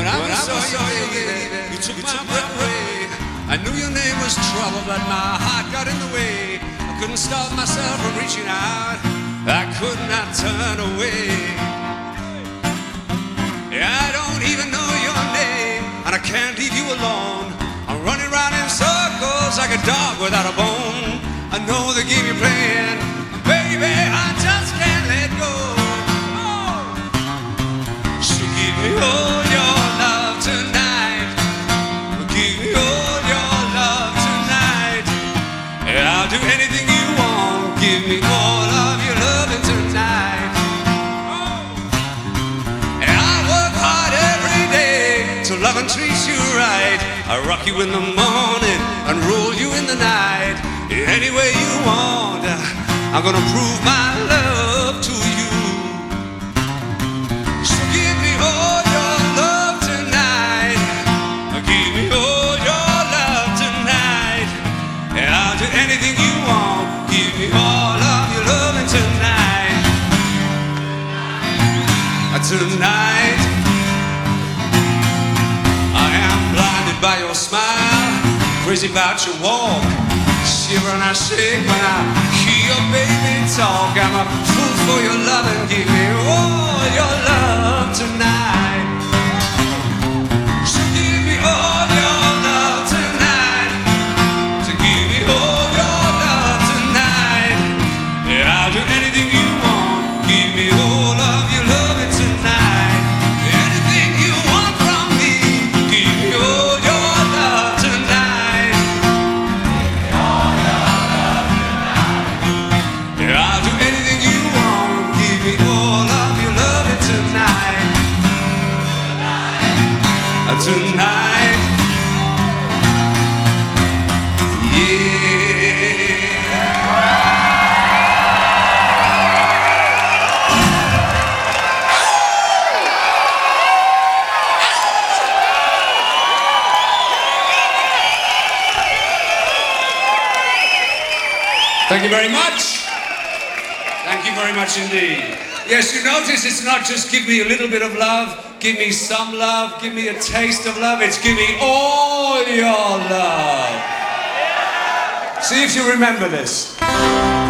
When I saw you, baby, you took my breath away. I knew your name was trouble, but my heart got in the way. I couldn't stop myself from reaching out. I could not turn away. I don't even know your name, and I can't leave you alone. I'm running around in circles like a dog without a bone. I know the game you're playing, baby, I just can't let go. So give me all your love tonight. Give me all your love tonight. I'll do anything you want. Give me all of your loving tonight. And I work hard every day to love and treat you right. I rock you in the morning and roll you in the night. Any way you want, I'm gonna prove my love to you. So give me all your love tonight. Give me all your love tonight. And I'll do anything you want. Give me all of your loving tonight. Tonight I am blinded by your smile, crazy about your walk, shiver and I shake when I hear your baby talk. I'm a fool for your love and give me all your love tonight. So give me all your love tonight. So give me all your love tonight. Yeah, I'll do anything you want. Give me all of your loving tonight. Anything you want from me. Give me all your love tonight. Yeah, I'll do anything you want. Give me all of your loving tonight. Tonight. Thank you very much. Thank you very much indeed. Yes, you notice it's not just give me a little bit of love, give me some love, give me a taste of love. It's give me all your love. See if you remember this.